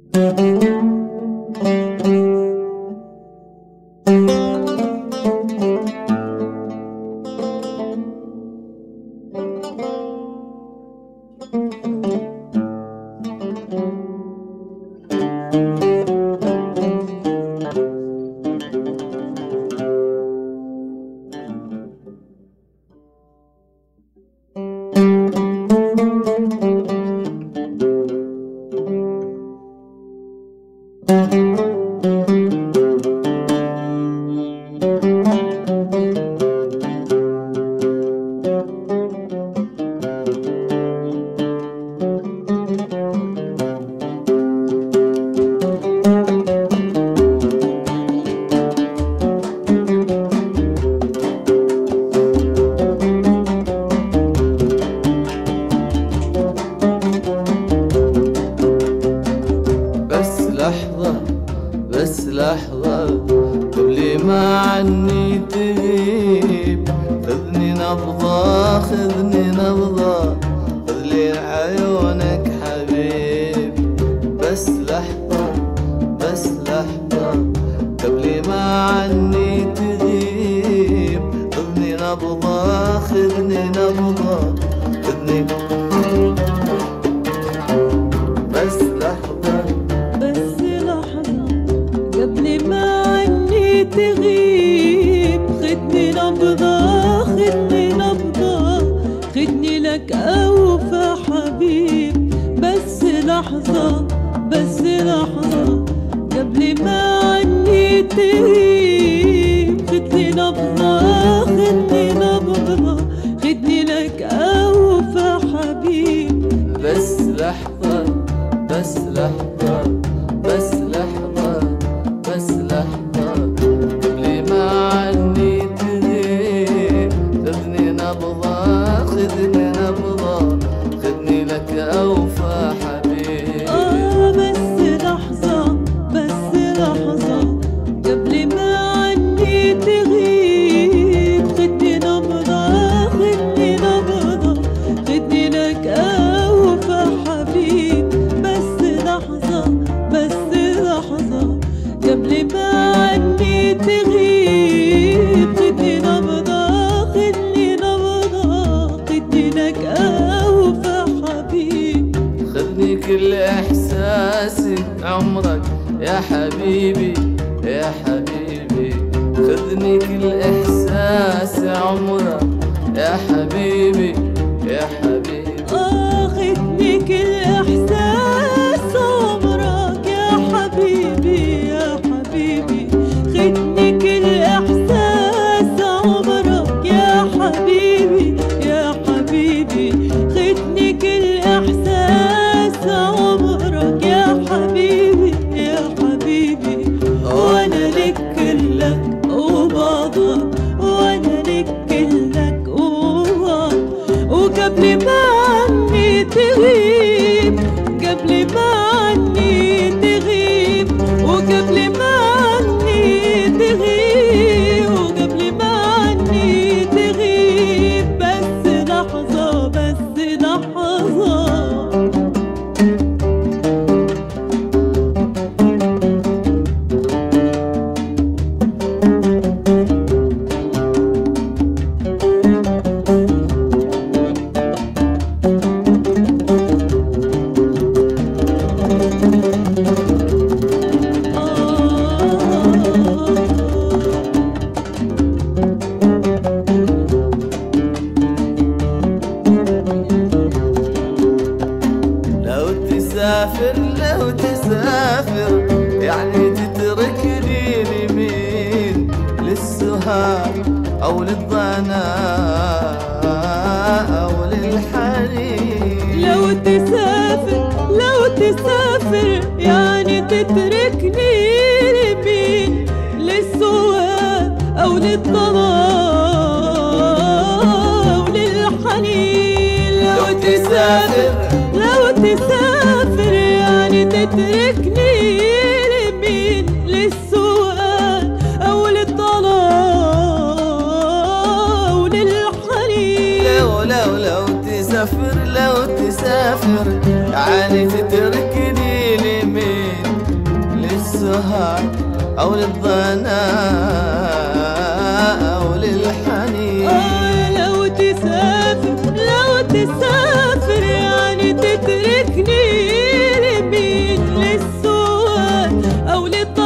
بس لحظة قبل ما عني تغيب، خذني نبضة خذني نبضة، خذلي عيونك حبيب. بس لحظة بس لحظة قبل ما عني تغيب، خذني نبضة خذني نبضة خذني. بس لحظة قبل ما عني تغيب، خدني نبضة خدني نبضة، خدني لك أوفى حبيب. بس لحظة بس لحظة قبل ما عني تغيب، خدني نبضة خدني نبضة، خدني لك أوفى حبيب. بس لحظة بس لحظة بس لحظة بس لحظة قبل ما عني تغيب، خذني نبضة خذني نبضة، خذني لك أوفى حبيب. بس لحظة بس لحظة قبل ما عني تغيب، خدني نبضة خدني نبضة، خدني لك أوفى حبيب. بس لحظة بس لحظة قبل ما عني تغيب، خدني نبضة خدني نبضة، خدني لك أوفى حبيب. خذني كل إحساسي عمرك يا حبيبي يا حبيبي، خذني كل إحساسي عمرك يا حبيبي يا حبيبي. خدني كل إحساس عمرك يا حبيبي يا حبيبي، خدني كل إحساس عمرك يا حبيبي يا حبيبي، خدني كل إحساس عمرك يا حبيبي يا حبيبي. وأنا لك كلك وبعضك، وأنا لك كلك وبعضك. وقبل ما عني تغيب، قبل ما عني تغيب، وقبل ما عني تغيب، وقبل ما عني تغيب. بس لحظة بس لحظة لو تسافر يعني تتركني لمين، للسهاد أو للضنا أو للحنين. لو تسافر يعني تتركني لمين، للسواد أو للضنا أو للحنين. لو تسافر يعني تتركني لمين، للسؤال أو للطلاق أو للحنين. لو تسافر يعني تتركني لمين، للسهاد أو للضنا أو للحنين. لو تسافر يعني تتركني لمين؟ للسؤال أو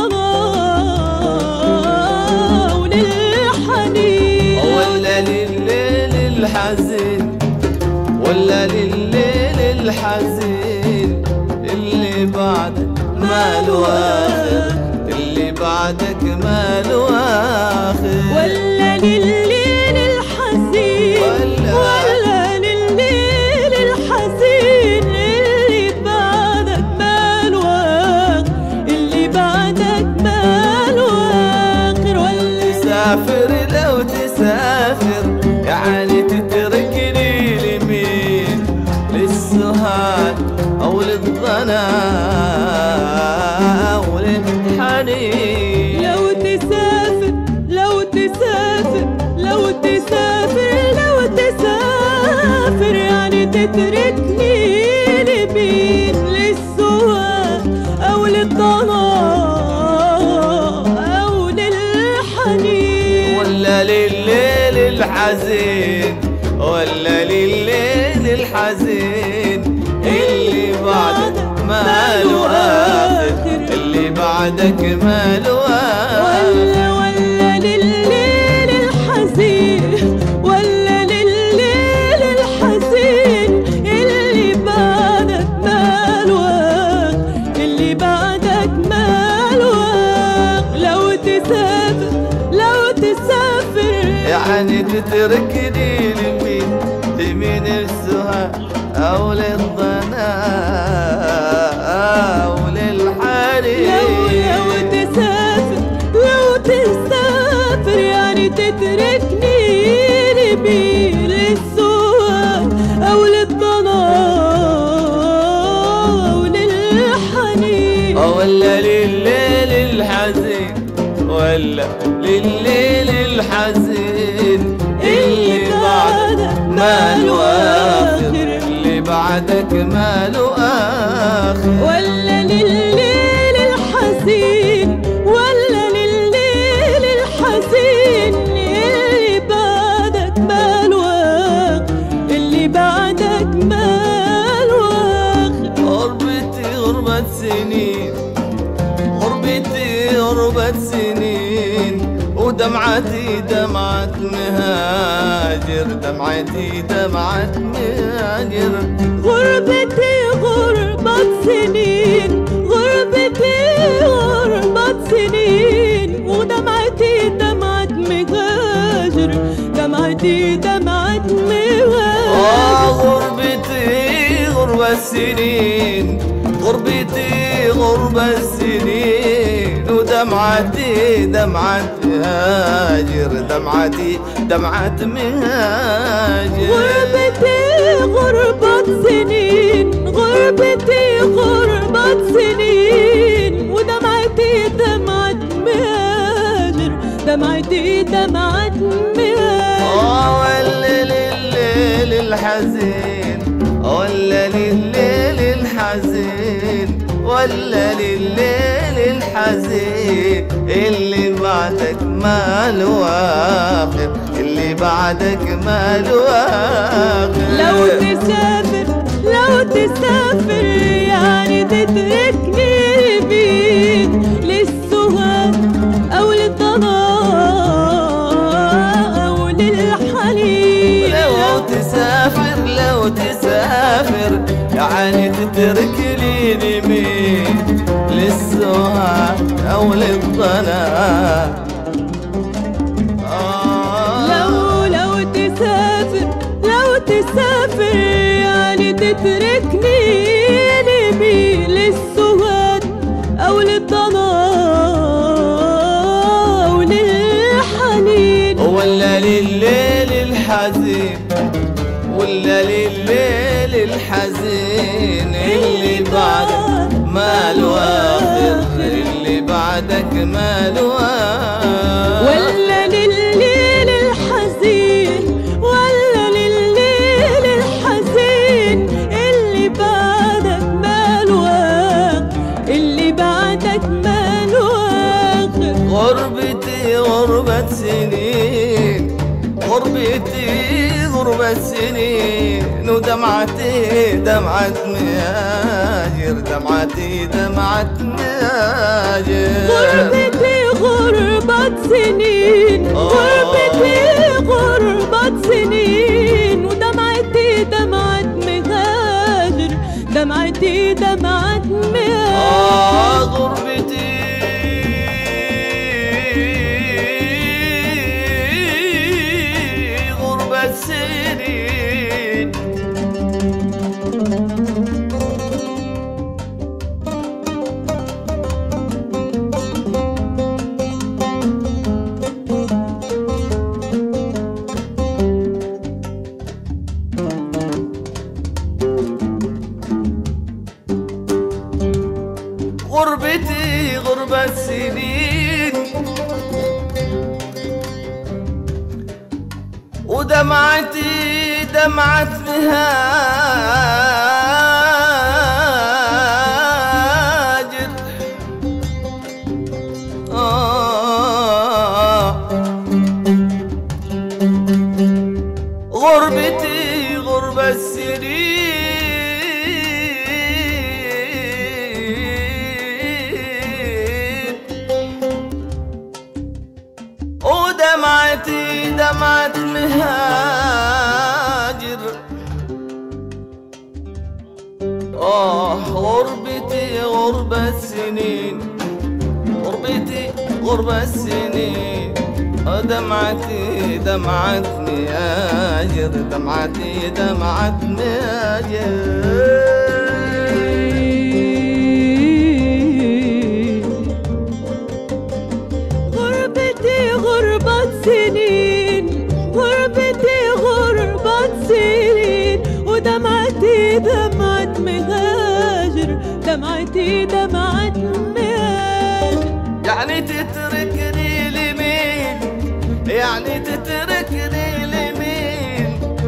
للطلاق أو للحنين. ولا للليل الحزين، ولا للليل الحزين اللي بعدك ما له آخر، اللي بعدك ما له آخر. ولا للليل الحزين، ولا للليل الحزين اللي بعدك ما له آخر، اللي بعدك ما له آخر. ولا تسافر لو تسافر يعني تتركني لمين؟ للسهاد أو للضنا أو للحنين. لو تسافر يعني تتركني لمين؟ للسؤال أو للطلاق أو للحنين. ولا للليل الحزين، ولا للليل الحزين اللي بعدك ما له آخر، اللي بعدك ما له آخر. ولا للليل الحزين، ولا للليل الحزين اللي بعدك ما له آخر، اللي بعدك ما له آخر. لو تسافر يعني تتركني لمين؟ لمين؟ السهاد أو للضنا أو للحنين. لو تسافر يعني تتركني لمين؟ للسؤال أو للطلاق أو للحنين. ولا للليل الحزين، ولا للليل الحزين اللي بعدك ما له آخر، اللي بعدك ما له آخر. ولا للليل الحزين، ولا للليل الحزين اللي بعدك ما له آخر، اللي بعدك ما له آخر. غربتي غربة سنين، غربتي غربة سنين، ودمعتي دمعة مهاجر، دمعتي دمعة مهاجر. غربتي غربة سنين، غربتي غربة سنين، ودمعتي دمعة مهاجر، دمعتي دمعة مهاجر. غربتي غربة سنين، غربتي غربة سنين، ودمعتي دمعة مهاجر، دمعتي دمعة مهاجر. غربتي غربة سنين، غربتي غربة سنين، ودمعتي دمعة مهاجر، دمعتي دمعة مهاجر. ولا للليل الحزين، ولا للليل الحزين، ولا للليل الحزين اللي بعدك ما له آخر، اللي بعدك ما له آخر. لو تسافر يعني تتركني لمين؟ للسهاد أو للطلاق أو للحنين. لو تسافر يعني تتركني لمين؟ للسهاد أو للضنا. لو تسافر يعني تتركني لمين؟ للسهاد أو للطلاق أو للحنين. ولا للليل الحزين، ولا للليل الحزين اللي بعدك ما له آخر، اللي بعدك ما له آخر. ولا للليل الحزين، ولا للليل الحزين اللي بعدك ما له آخر، اللي بعدك ما له غربتي غربة سنين، غربتي غربة سنين، ودمعتي دمعة مهاجر، دمعتي دمعة مهاجر. غربتي غربة سنين، غربتي غربة سنين، ودمعتي دمعة مهاجر، دمعتي دمعة مهاجر. غربتي غربة سنين، غربتي غربة سنين، ودمعتي دمعة مهاجر. غربتي غربة سنين، ودمعتي دمعة مهاجر. غربتي غربة سنين، غربتي غربة سنين، دمعتي دمعة مهاجر، دمعتي دمعة مهاجر. سنين، غربتي غربة سنين، ودمعتي دمعة مهاجر، دمعتي دمعة مهاجر. يعني تتركني لمين؟ يعني تتركني لمين؟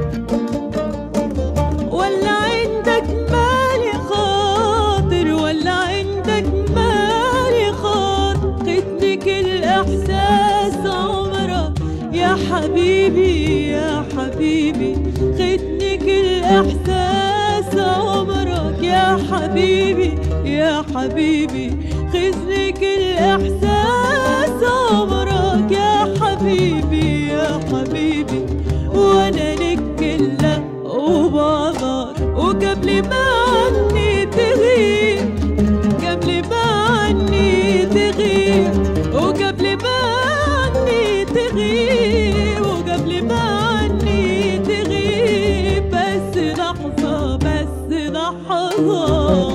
ولا عندك مالي خاطر، ولا عندك مالي خاطر، خدنك الإحساس يا حبيبي يا حبيبي، خدنك الإحساس عمرك يا حبيبي يا حبيبي، خدنك الإحساس عمرك يا حبيبي يا حبيبي. وأنا لك كله وبقدر، وقبل ما عني تغيب، قبل ما عني تغيب، وقبل ما عني تغيب، وقبل ما عني تغيب، بس لحظة بس لحظة.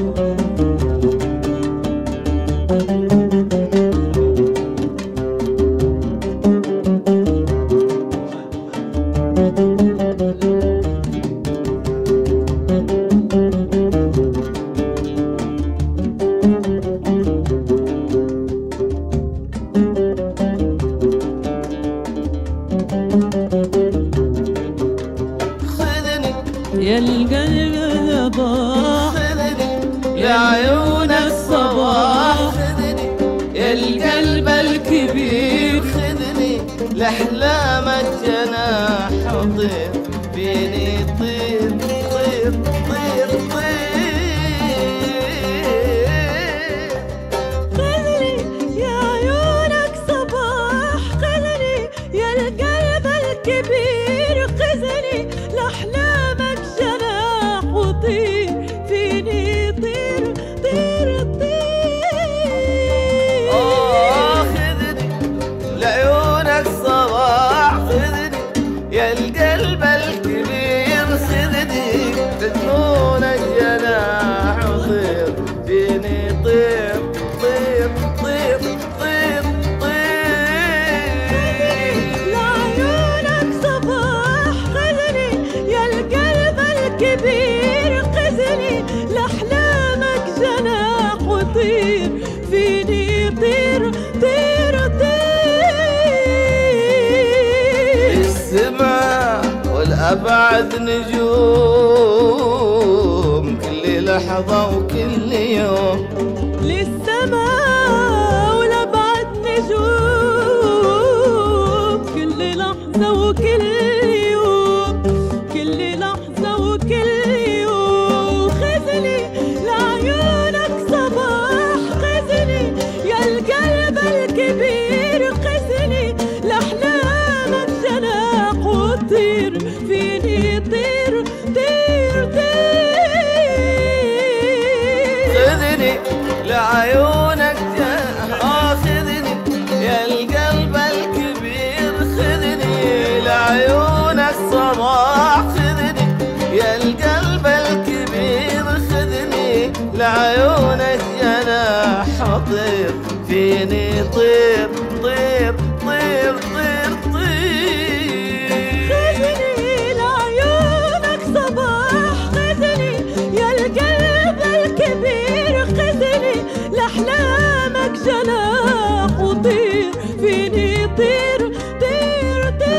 يا القلب خذني لعيونك صباح، خذني يا القلب الكبير، خذني لأحلامك جناح، وطير فيني طير طير طير طير. خذني يا عيونك صباح، خذني يا القلب الكبير، خذني لأحلامك جناح، وطير فيني طير طير طير. خذني لعيونك صباح، خذني يا القلب الكبير، خذني لجنون الجناح، وطير فيني طير طير طير طير طير. لعيونك صباح، خذني يا القلب الكبير، خذني لأحلامك جناح، وطير فيني طير طير طير. السماء والأبعد نجوم، كل لحظة وكل يوم، للسماء والأبعد نجوم، لعيونك خذني يا القلب الكبير خذني لعيونك صباح خذني يا القلب الكبير خذني لعيونك جناح طير فيني طير طير طير طير طير خذني لعيونك صباح خذني يا القلب الكبير خذني لأحلامك جناح وطير فيني طير طير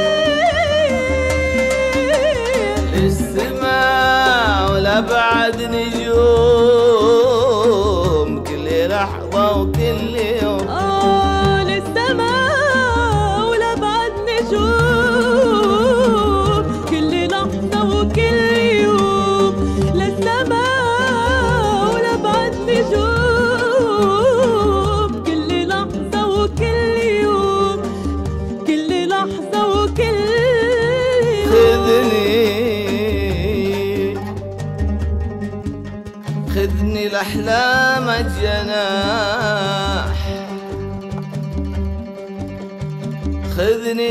طير للسماء ولأبعد نجوم كل لحظة وكل يوم للسماء ولأبعد نجوم كل لحظة وكل يوم للسماء ولأبعد نجوم كل لحظة وكل يوم كل لحظة وكل خذني الأحلام الجناح خذني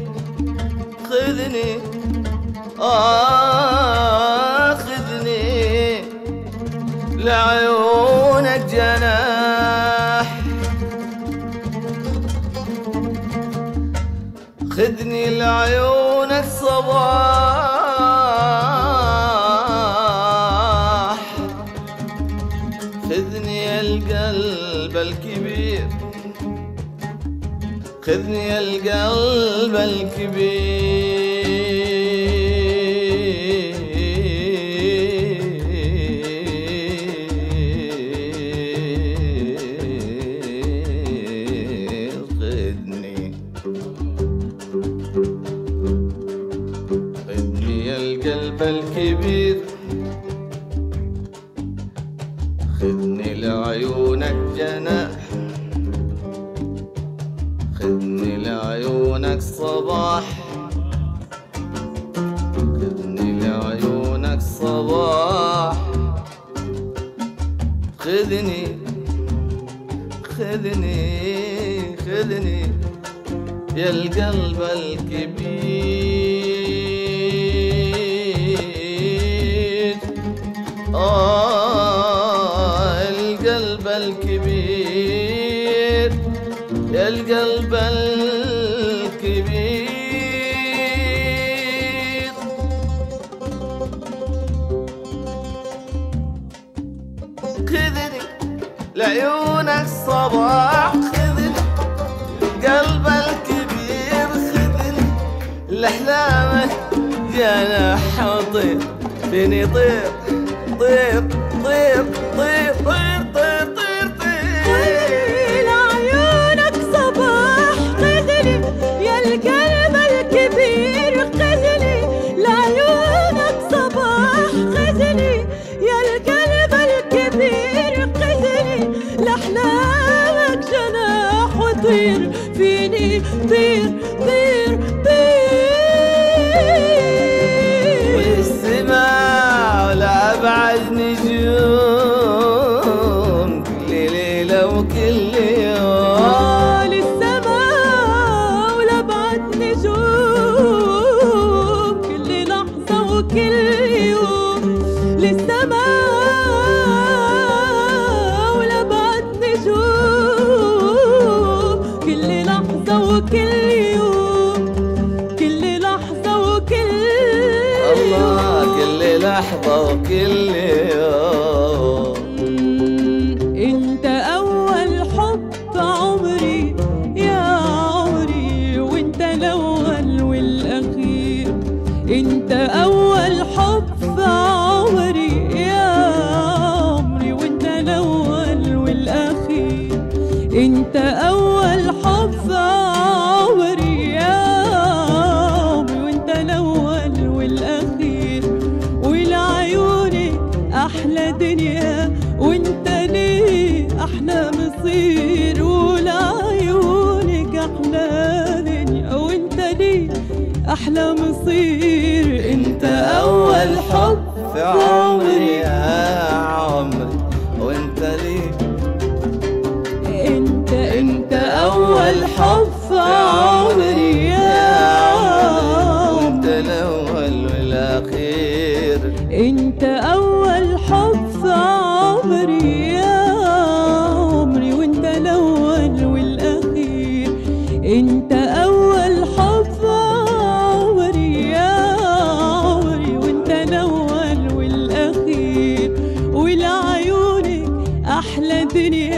خذني خذني لعيونك جناح خذني لعيونك صباح خذني يا القلب الكبير خذني يا القلب الكبير خذني يا القلب الكبير خذني لعيونك جناح خذني لعيونك صباح خذني لعيونك صباح خذني خذني خذني يا القلب الكبير القلب الكبير يا القلب الكبير خذني لعيونك صباح خذني القلب الكبير خذني لأحلامك جناح طير فيني طير طير طير طير طير طير طير طير لعيونك صباح خذني يا القلب الكبير خذني لعيونك صباح خذني يا القلب الكبير خذني لأحلامك جناح وطير فيني طير طير طير والسماء ولأبعد نجوم كل ليلة وكل يوم للسماء ولأبعد نجوم كل لحظة وكل يوم للسماء ولأبعد نجوم كل لحظة وكل يوم كل لحظة وكل الله كل لحظة وكل يوم انت اول حب عمري يا عمري وانت الاول والاخير انت اول حب عمري يا عمري وانت الاول والاخير انت اول حب عمري يا عمري وانت الاول والاخير ولعيونك احلى دنيا وانت ليه احلى مصير ولعيونك احلى دنيا وانت ليه احلى مصير انت اول حب في عمري يا عمري وانت لي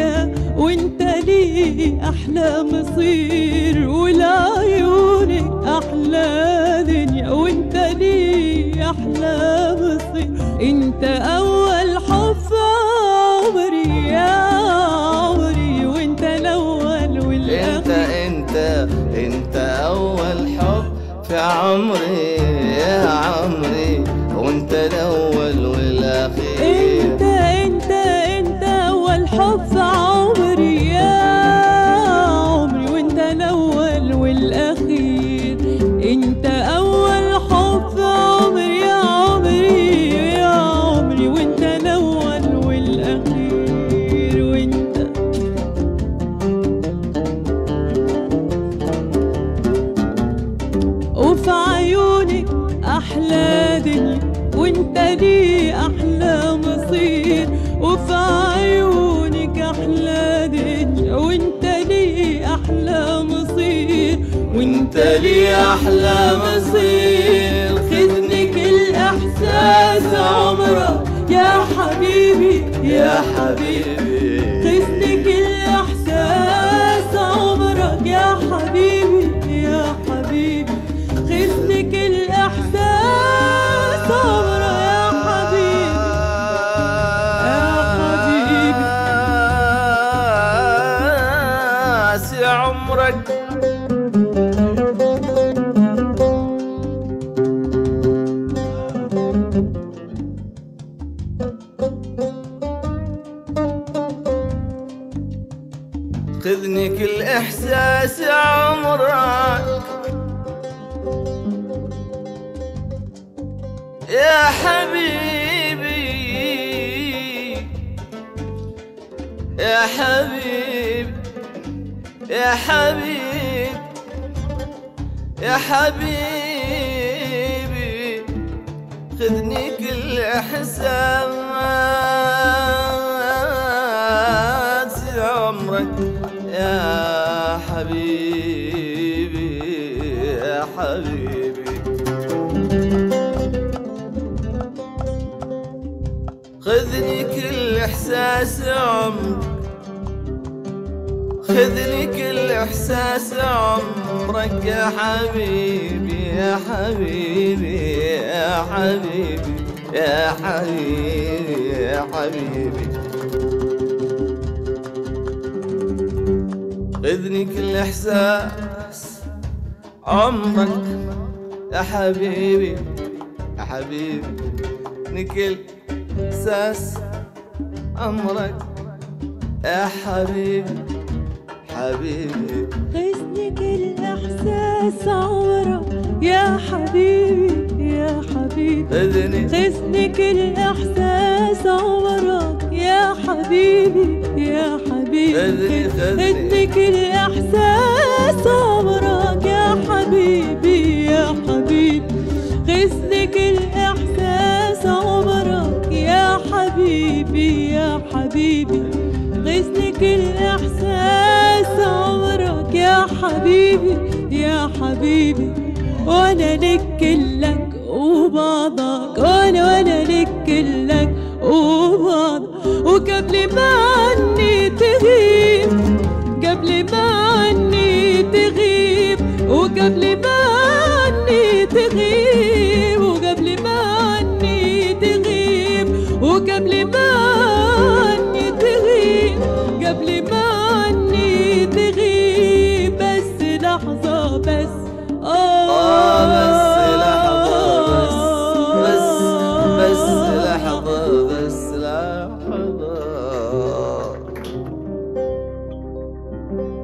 دنيا وانت لي احلى مصير، ولعيونك احلى دنيا وانت لي احلى مصير. انت اول حب في عمري يا عمري، وانت الاول والاخير. انت اول حب في عمري يا عمري، وانت الاول والاخير. انت اول حب في عمري يا عمري، وانت الاول والاخير. انت اول حب في عمري يا عمري يا عمري، وانت الاول والاخير. وانت وفي عيونك احلى دنيا وانت لي احلى مصير، وفي عيونك احلى دنيا وانت لي احلى مصير، وانت لي احلى مصير. خذني كل احساس عمرك يا حبيبي يا حبيبي، خذني كل احساس عمرك يا حبيبي يا حبيبي، خذني كل احساس عمرك يا حبيبي يا حبيبي. يا عمرك خذني كل احساس عمرك يا حبيبي يا حبيبي يا حبيبي يا حبيبي، خذني كل احساس عمرك يا حبيبي يا حبيبي. خذني كل احساس عمرك، خذني كل احساس عمرك يا حبيبي يا حبيبي يا حبيبي يا حبيبي يا حبيبي. خذني كل احساس عمرك يا حبيبي يا حبيبي، خذني كل احساس عمرك يا حبيبي حبيبي، خذني كل احساس عمرك يا حبيبي يا حبيبي، خذني كل احساس عمرك يا حبيبي يا حبيبي، خذني كل احساس عمرك يا حبيبي يا حبيبي، خذني كل احساس عمرك يا حبيبي يا حبيبي، خذني كل احساس عمرك يا حبيبي يا حبيبي. وانا لك كلك وبعضك، وانا لك كلك وبعضك، وقبل ما عني تغيب، قبل ما عني تغيب، وقبل ما عني تغيب، وقبل ما عني تغيب، وقبل ما عني تغيب، قبل ما عني تغيب، بس لحظة بس بس لحظة بس لحظة بس لحظة.